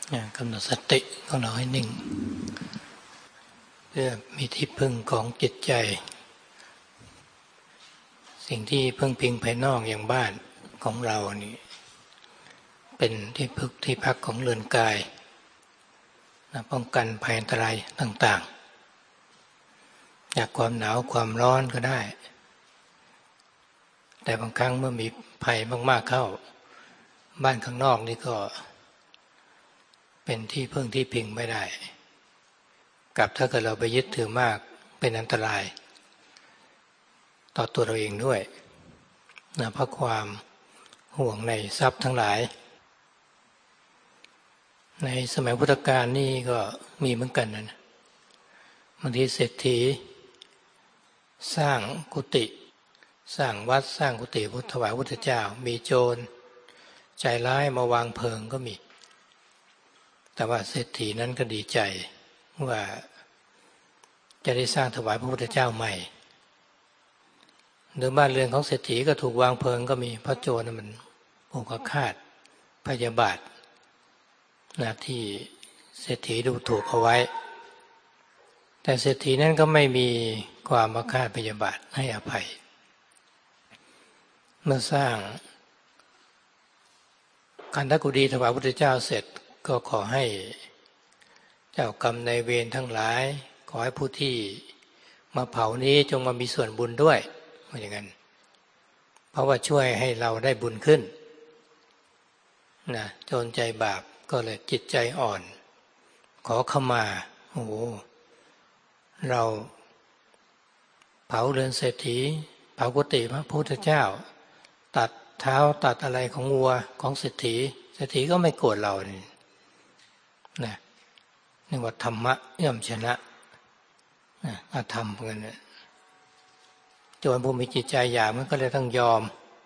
กำหนดสติของเราให้นิ่งเพื่อมีที่พึ่งของจิตใจสิ่งที่พึ่งพิงภายนอกอย่างบ้านของเรานี่เป็นที่พึ่งที่พักของเรือนกายป้องกันภัยอันตรายต่างๆจากความหนาวความร้อนก็ได้แต่บางครั้งเมื่อมีภัยมากๆเข้าบ้านข้างนอกนี่ก็เป็นที่พึ่งที่พิงไม่ได้กับถ้าเกิดเราไปยึดถือมากเป็นอันตรายต่อตัวเราเองด้วยนะเพราะความห่วงในทรัพย์ทั้งหลายในสมัยพุทธกาลนี่ก็มีเหมือนกันนะบางทีเศรษฐีสร้างกุฏิสร้างวัดสร้างกุฏิพุทธถวายพุทธเจ้ามีโจรใจร้ายมาวางเพลิงก็มีแต่ว่าเศรษฐีนั้นก็ดีใจว่าจะได้สร้างถวายพระพุทธเจ้าใหม่หรือบ้านเรือนของเศรษฐีก็ถูกวางเพลิงก็มีเพราะโจรมันผูกอาฆาตพยาบาทที่เศรษฐีดูถูกเอาไว้แต่เศรษฐีนั้นก็ไม่มีความอาฆาตพยาบาทให้อภัยเมื่อสร้างคันธกุฎีถวายพระพุทธเจ้าเสร็จก็ขอให้เจ้ากรรมนายเวรทั้งหลายขอให้ผู้ที่มาเผานี้จงมามีส่วนบุญด้วยว่าอย่างนั้นเพราะว่าช่วยให้เราได้บุญขึ้นนะโจรใจบาปก็เลยจิตใจอ่อนขอขมาโอ้เราเผาเรือนเศรษฐีเผากุฏิพระพุทธเจ้าตัดเท้าตัดอะไรของวัวของเศรษฐีก็ไม่โกรธเรานี่นะนี่ว่าธรรมะย่อมชนะอาธรรมเหมือนกันโจรผู้มีจิตใจหยาบมันก็เลยต้องยอม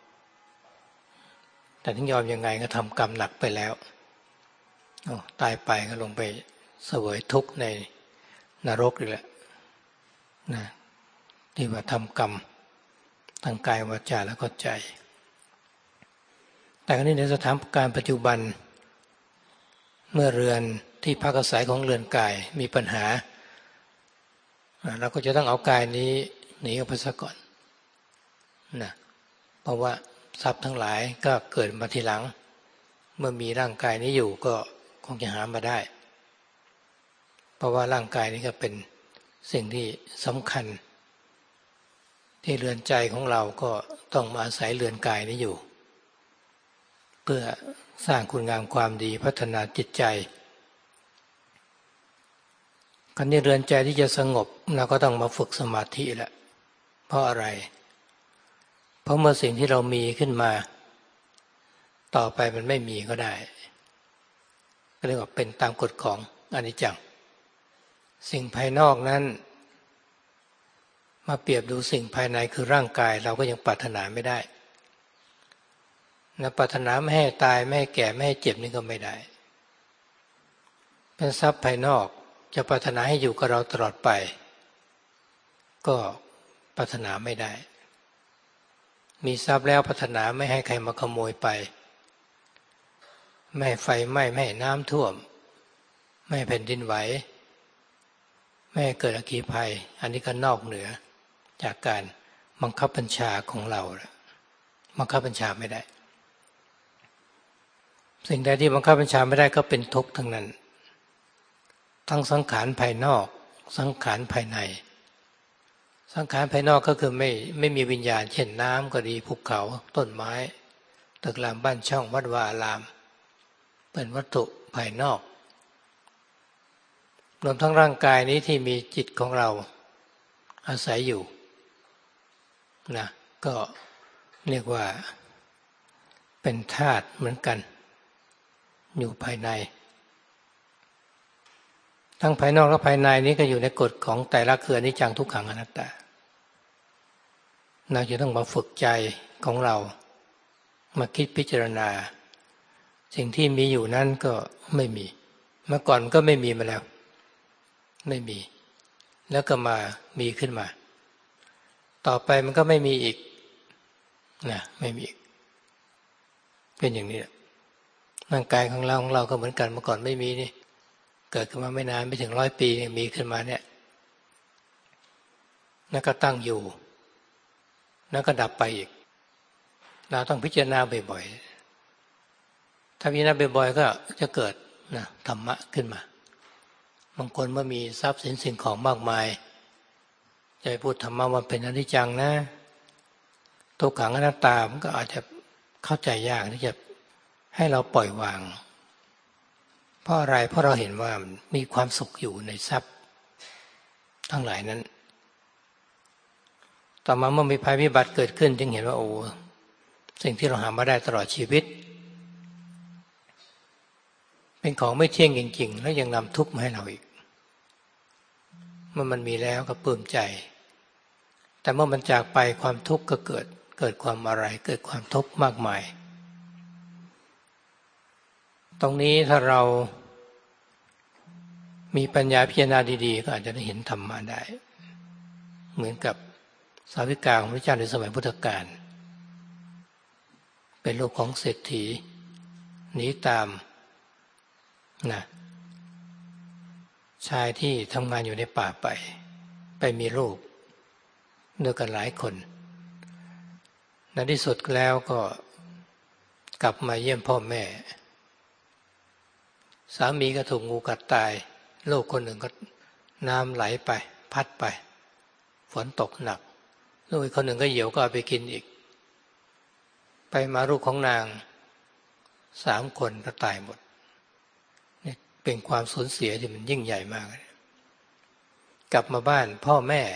แต่ถึงยอมยังไงก็ทำกรรมหนักไปแล้วตายไปก็ลงไปเสวยทุกข์ในนรกอีกแหละนะที่ว่าทำกรรมทางกายวาจาและก็ใจแต่คราวนี้ในสถานการณ์ปัจจุบันเมื่อเรือนที่พักอาศัยของเรือนกายมีปัญหาเราก็จะต้องเอากายนี้หนีออกไปซะก่อนนะเพราะว่าทรัพย์ทั้งหลายก็เกิดมาทีหลังเมื่อมีร่างกายนี้อยู่ก็คงจะหามาได้เพราะว่าร่างกายนี้ก็เป็นสิ่งที่สำคัญที่เรือนใจของเราก็ต้องมาอาศัยเรือนกายนี้อยู่เพื่อสร้างคุณงามความดีพัฒนาจิตใจการนี้เรือนใจที่จะสงบเราก็ต้องมาฝึกสมาธิแหละเพราะอะไรเพราะเมื่อสิ่งที่เรามีขึ้นมาต่อไปมันไม่มีก็ได้ก็เรียกว่าเป็นตามกฎของอนิจจังสิ่งภายนอกนั้นมาเปรียบดูสิ่งภายในคือร่างกายเราก็ยังปรารถนาไม่ได้ปรารถนาไม่ให้ตายไม่ให้แก่ไม่ให้เจ็บนี่ก็ไม่ได้เป็นทรัพย์ภายนอกจะปรารถนาให้อยู่กับเราตลอดไปก็ปรารถนาไม่ได้มีทรัพย์แล้วปรารถนาไม่ให้ใครมาขโมยไปไม่ให้ไฟไหม้ไม่ให้น้ำท่วมไม่ให้แผ่นดินไหวไม่ให้เกิดอัคคีภัยอันนี้ก็นอกเหนือจากการบังคับบัญชาของเราบังคับบัญชาไม่ได้สิ่งใดที่บังคับบัญชาไม่ได้ก็เป็นทุกข์ทั้งนั้นทั้งสังขารภายนอกสังขารภายในสังขารภายนอกก็คือไม่มีวิญญาณเช่นน้ำก็ดีภูเขาต้นไม้ตึกรามบ้านช่องวัดวาอารามเป็นวัตถุภายนอกรวมทั้งร่างกายนี้ที่มีจิตของเราอาศัยอยู่นะก็เรียกว่าเป็นธาตุเหมือนกันอยู่ภายในทั้งภายนอกและภายในนี้ก็อยู่ในกฎของไตรลักษณ์คืออนิจจังทุกขังอนัตตาเราจะต้องมาฝึกใจของเรามาคิดพิจารณาสิ่งที่มีอยู่นั้นก็ไม่มีเมื่อก่อนก็ไม่มีมาแล้วไม่มีแล้วก็มามีขึ้นมาต่อไปมันก็ไม่มีอีกนะไม่มีอีกเป็นอย่างนี้ร่างกายของเราก็เหมือนกันเมื่อก่อนไม่มีนี่เกิดขึ้นมาไม่นานไม่ถึง100 ปีมีขึ้นมาเนี่ยแล้วก็ตั้งอยู่แล้วก็ดับไปอีกเราต้องพิจารณาบ่อยๆถ้าพิจารณาบ่อยๆก็จะเกิดนะธรรมะขึ้นมาบางคนเมื่อมีทรัพย์สินสิ่งของมากมายจะไปพูดธรรมะว่าเป็นอนิจจังนะทุกขังอนัตตามันก็อาจจะเข้าใจยากที่จะให้เราปล่อยวางเพราะอะไรเพราะเราเห็นว่ามีความสุขอยู่ในทรัพย์ทั้งหลายนั้นต่อมาเมื่อมีภัยพิบัติเกิดขึ้นจึงเห็นว่าโอ้สิ่งที่เราหามาได้ตลอดชีวิตเป็นของไม่เที่ยงจริงๆแล้วยังนำทุกข์มาให้เราอีกเมื่อมันมีแล้วก็ปลื้มใจแต่เมื่อมันจากไปความทุกข์ก็เกิดความอะไรเกิดความทุกข์มากมายตรงนี้ถ้าเรามีปัญญาพิจารณาดีๆก็อาจจะได้เห็นธรรมะได้เหมือนกับสาวิกาของพระเจ้าในสมัยพุทธกาลเป็นลูกของเศรษฐีหนีตามนะชายที่ทำงานอยู่ในป่าไปมีลูกด้วยกันหลายคนในที่สุดแล้วก็กลับมาเยี่ยมพ่อแม่สามีก็ถูกงูกัดตายลูกคนหนึ่งก็น้ำไหลไปพัดไปฝนตกหนักลูกอีกคนหนึ่งก็เหี่ยวก็เอาไปกินอีกไปมาลูกของนาง3 คนก็ตายหมดนี่เป็นความสูญเสียที่มันยิ่งใหญ่มากกลับมาบ้านพ่อแม่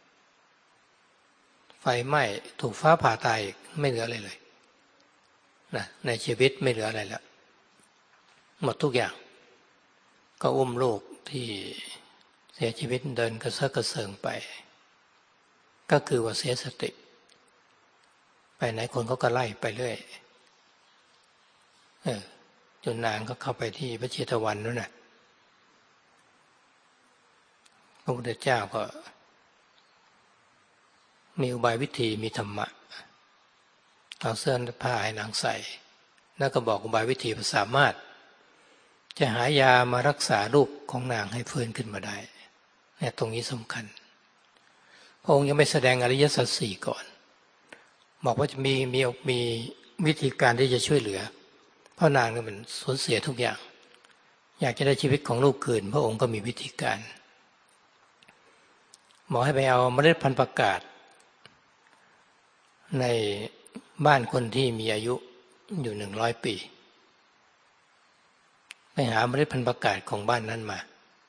ไฟไหม้ถูกฟ้าผ่าตายอีกไม่เหลืออะไรเลยนะในชีวิตไม่เหลืออะไรแล้วหมดทุกอย่างก็อุ้มลูกที่เสียชีวิตเดินกระเซาะกระเซิงไปก็คือว่าเสียสติไปไหนคนเขาก็ไล่ไปเรื่อยจนนางก็เข้าไปที่พระเชตวันนั่นน่ะพระพุทธเจ้าก็มีอุบายวิธีมีธรรมะเอาเสื้อผ้าให้นางใส่แล้วก็บอกอุบายวิธีสามารถจะหายามารักษาลูกของนางให้ฟื้นขึ้นมาได้เนี่ยตรงนี้สำคัญพระองค์ยังไม่แสดงอริยสัจ 4ก่อนบอกว่าจะมีวิธีการที่จะช่วยเหลือเพราะนางเนี่ยมันสูญเสียทุกอย่างอยากจะได้ชีวิตของลูกคืนพระองค์ก็มีวิธีการบอกให้ไปเอาเมล็ดพันธุ์ผักกาดในบ้านคนที่มีอายุอยู่100 ปีไปหาเมล็ดพันธุ์ผักกาดของบ้านนั้นมา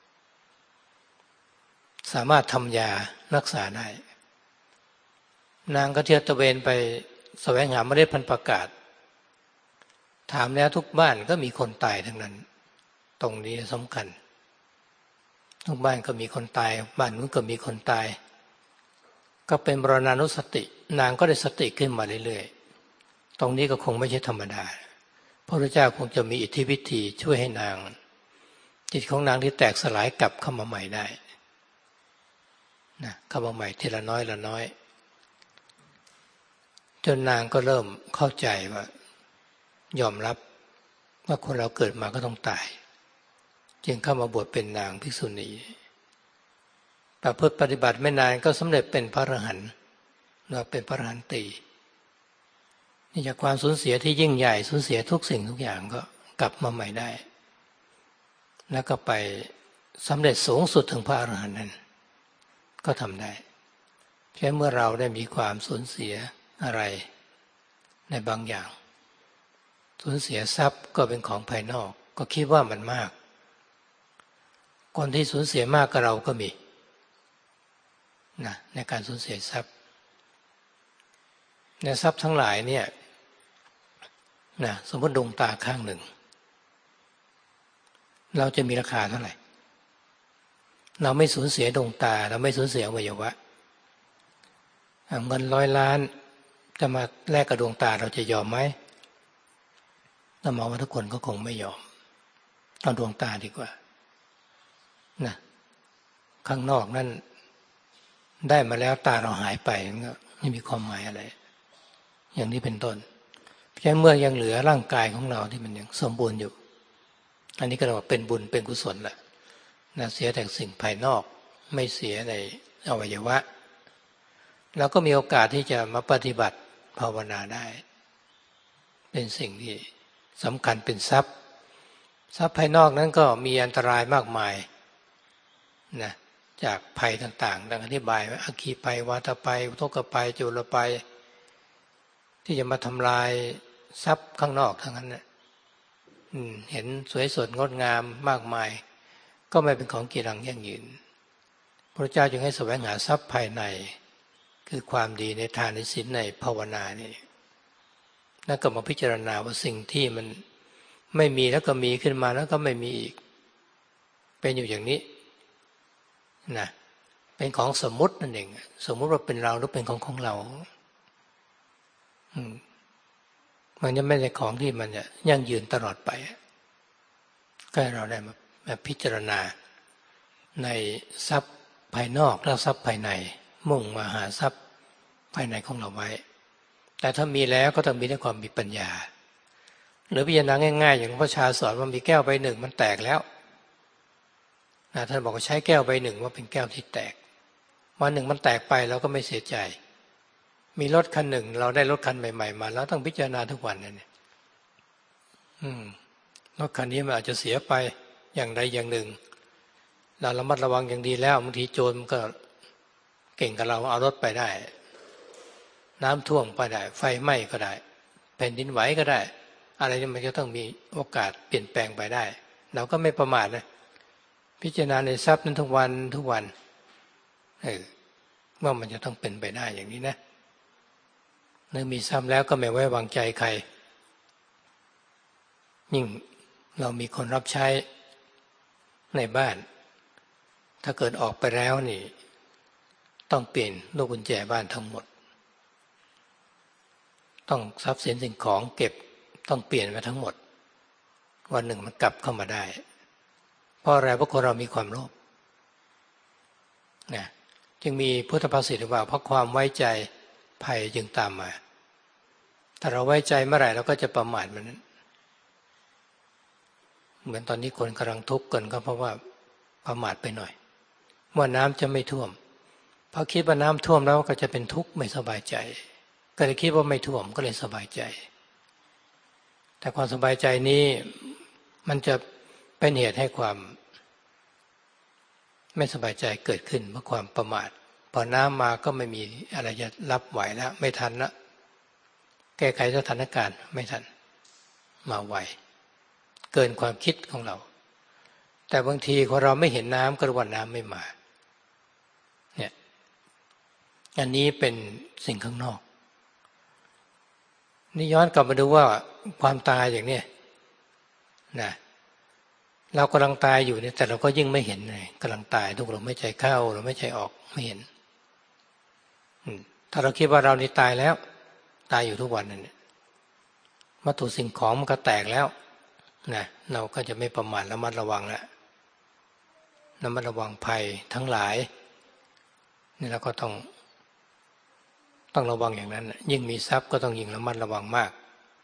สามารถทำยารักษาได้นางก็เที่ยวตะเวนไปแสวงหาเมล็ดพันธุ์ผักกาดถามแล้วทุกบ้านก็มีคนตายทั้งนั้นตรงนี้สำคัญทุกบ้านก็มีคนตายบ้านนู้นก็มีคนตายก็เป็นมรณานุสตินางก็ได้สติขึ้นมาเรื่อยๆตรงนี้ก็คงไม่ใช่ธรรมดาพระพุทธเจ้าคงจะมีอิทธิวิธีช่วยให้นางจิตของนางที่แตกสลายกลับเข้ามาใหม่ได้นะเข้ามาใหม่ทีละน้อยละน้อยจนนางก็เริ่มเข้าใจว่ายอมรับว่าคนเราเกิดมาก็ต้องตายจึงเข้ามาบวชเป็นนางภิกษุณีประพฤติปฏิบัติไม่นานก็สำเร็จเป็นพระอรหันต์เป็นพระอรหันตีนี่จากความสูญเสียที่ยิ่งใหญ่สูญเสียทุกสิ่งทุกอย่างก็กลับมาใหม่ได้แล้วก็ไปสำเร็จสูงสุดถึงพระอรหันต์นั้นก็ทำได้แค่เมื่อเราได้มีความสูญเสียอะไรในบางอย่างสูญเสียทรัพย์ก็เป็นของภายนอกก็คิดว่ามันมากคนที่สูญเสียมากกับเราก็มีนะในการสูญเสียทรัพย์ในทรัพย์ทั้งหลายเนี่ยนะสมมติดวงตาข้างหนึ่งเราจะมีราคาเท่าไหร่เราไม่สูญเสียดวงตาเราไม่สูญเสียอวัยวะเงิน100 ล้านจะมาแลกกับดวงตาเราจะยอมไหมเรามองว่าทุกคนก็คงไม่ยอมเอาดวงตาดีกว่านะข้างนอกนั่นได้มาแล้วตาเราหายไปก็ไม่มีความหมายอะไรอย่างนี้เป็นต้นฉะนั้นเมื่อยังเหลือร่างกายของเราที่มันยังสมบูรณ์อยู่อันนี้ก็เรียกว่าเป็นบุญเป็นกุศลแหละนะเสียแต่สิ่งภายนอกไม่เสียในอวัยวะแล้วก็มีโอกาสที่จะมาปฏิบัติภาวนาได้เป็นสิ่งที่สำคัญเป็นทรัพย์ภายนอกนั้นก็มีอันตรายมากมายนะจากภัยต่างๆดังอธิบายว่าอัคคีภัยวาตภัยอุทกภัยจุลภัยที่จะมาทำลายทรัพย์ข้างนอกทั้งนั้นนะเห็นสวยสดงดงามมากมายก็ไม่เป็นของกีรังยั่งยืนพระเจ้าจึงให้แสวงหาทรัพย์ภายในคือความดีในทานในศีลในภาวนานี่แล้วก็มาพิจารณาว่าสิ่งที่มันไม่มีแล้วก็มีขึ้นมาแล้วก็ไม่มีอีกเป็นอยู่อย่างนี้นะเป็นของสมมุตินั่นเองสมมุติว่าเป็นเราหรือเป็นของเรามันจะไม่ใช่ของที่มันจะยั่งยืนตลอดไปก็ให้เราได้มาพิจารณาในทรัพย์ภายนอกและทรัพย์ภายในมุ่งมาหาทรัพย์ภายในของเราไว้แต่ถ้ามีแล้วก็ต้องมีด้วยความมีปัญญาหรือพิจารณาง่ายๆอย่างพระชาสอนว่ามีแก้วใบหนึ่งมันแตกแล้วท่านบอกว่าใช้แก้วใบหนึ่งว่าเป็นแก้วที่แตกวันหนึ่งมันแตกไปเราก็ไม่เสียใจมีรถคันหนึ่งเราได้รถคันใหม่ๆมาแล้วต้องพิจารณาทุกวันนั่นเนี่ยรถคันนี้มันอาจจะเสียไปอย่างใดอย่างหนึ่งเราระมัดระวังอย่างดีแล้วบางทีโจรมันก็เก่งกับเราเอารถไปได้น้ำท่วมไปได้ไฟไหม้ก็ได้แผ่นดินไหวก็ได้อะไรนี่มันจะต้องมีโอกาสเปลี่ยนแปลงไปได้เราก็ไม่ประมาทนะพิจารณาในทรัพย์นั้นทุกวันว่ามันจะต้องเป็นไปได้อย่างนี้นะเมื่อมีทรัพย์แล้วก็ไม่ไว้วางใจใครยิ่งเรามีคนรับใช้ในบ้านถ้าเกิดออกไปแล้วนี่ต้องเปลี่ยนลูกกุญแจบ้านทั้งหมดต้องทรัพย์สินสิ่งของเก็บต้องเปลี่ยนมาทั้งหมดวันหนึ่งมันกลับเข้ามาได้เพราะอะไรเพราะคนเรามีความโลภนะจึงมีพุทธภาษิตว่าเพราะความไว้ใจภัยจึงตามมาถ้าเราไว้ใจเมื่อไหร่เราก็จะประมาทมันนั้นเหมือนตอนนี้คนกำลังทุกข์กันก็เพราะว่าประมาทไปหน่อยว่าน้ำจะไม่ท่วมพอคิดว่าน้ำท่วมแล้วก็จะเป็นทุกข์ไม่สบายใจก็เลยคิดว่าไม่ท่วมก็เลยสบายใจแต่ความสบายใจนี้มันจะเป็นเหตุให้ความไม่สบายใจเกิดขึ้นเพราะความประมาทพอน้ำมาก็ไม่มีอะไรจะรับไหวแล้วไม่ทันละแก้ไขสถานการณ์ไม่ทันมาไวเกินความคิดของเราแต่บางทีคนเราไม่เห็นน้ำก็รู้ว่าน้ำไม่มาเนี่ยอันนี้เป็นสิ่งข้างนอกนี่ย้อนกลับมาดูว่าความตายอย่างนี้นะเรากำลังตายอยู่เนี่ยแต่เราก็ยิ่งไม่เห็นเลยกำลังตายทุกลมหายใจเข้าลมหายใจออกไม่เห็นถ้าเราคิดว่าเรานี่ตายแล้วตายอยู่ทุกวันนั่นวัตถุสิ่งของมันก็แตกแล้วนะเราก็จะไม่ประมาทระมัดระวังแล้วระมัดระวังภัยทั้งหลายนี่เราก็ต้องระวังอย่างนั้นยิ่งมีทรัพย์ก็ต้องยิ่งระมัดระวังมาก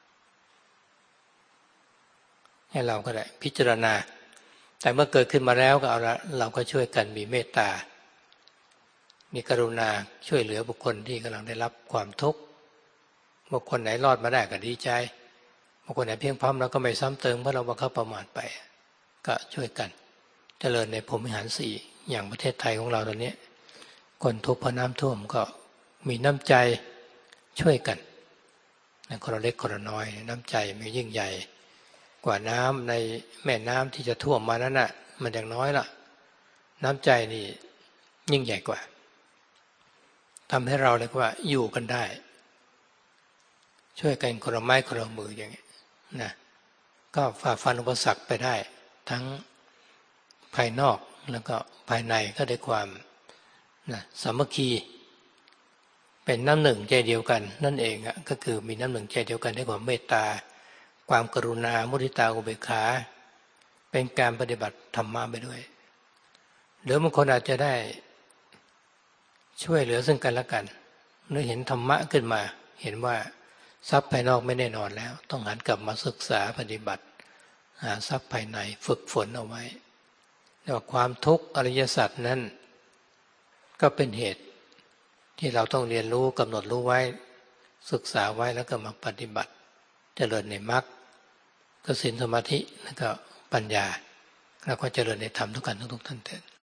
ให้เราก็ได้พิจารณาแต่เมื่อเกิดขึ้นมาแล้วก็เอาละเราก็ช่วยกันมีเมตตามีกรุณาช่วยเหลือบุคคลที่กำลังได้รับความทุกข์บุคคลไหนรอดมาได้ก็ดีใจบุคคลไหนเพียงพร้อมเราก็ไม่ซ้ำเติมเพราะเราว่าเขาประมาทไปก็ช่วยกันเจริญในพรหมวิหารสี่อย่างประเทศไทยของเราตอนนี้คนทุกข์เพราะน้ำท่วมก็มีน้ำใจช่วยกันคนละเล็กคนละน้อยน้ำใจมันยิ่งใหญ่กว่าน้ำในแม่น้ำที่จะท่วมมานั้นน่ะมันอย่างน้อยล่ะน้ำใจนี่ยิ่งใหญ่กว่าทำให้เราเรียกว่าอยู่กันได้ช่วยกันคนละไม้คนละมืออย่างนี้นะก็ฝ่าฟันอุปสรรคไปได้ทั้งภายนอกแล้วก็ภายในก็ได้ความสามัคคีเป็นน้ำหนึ่งใจเดียวกันนั่นเองก็คือมีน้ำหนึ่งใจเดียวกันด้วยความเมตตาความกรุณามุทิตาอุเบกขาเป็นการปฏิบัติธรรมะไปด้วยหรือบางคนอาจจะได้ช่วยเหลือซึ่งกันและกันหรือเห็นธรรมะขึ้นมาเห็นว่าทรัพย์ภายนอกไม่แน่นอนแล้วต้องหันกลับมาศึกษาปฏิบัติหาทรัพย์ภายในฝึกฝนเอาไว้แล้วความทุกข์อริยสัจนั้นก็เป็นเหตุที่เราต้องเรียนรู้กำหนดรู้ไว้ศึกษาไว้แล้วก็มาปฏิบัติเจริญในมรรคก็ศีลสมาธิแล้วก็ปัญญาแล้วก็เจริญในธรรมทุกท่านเถิด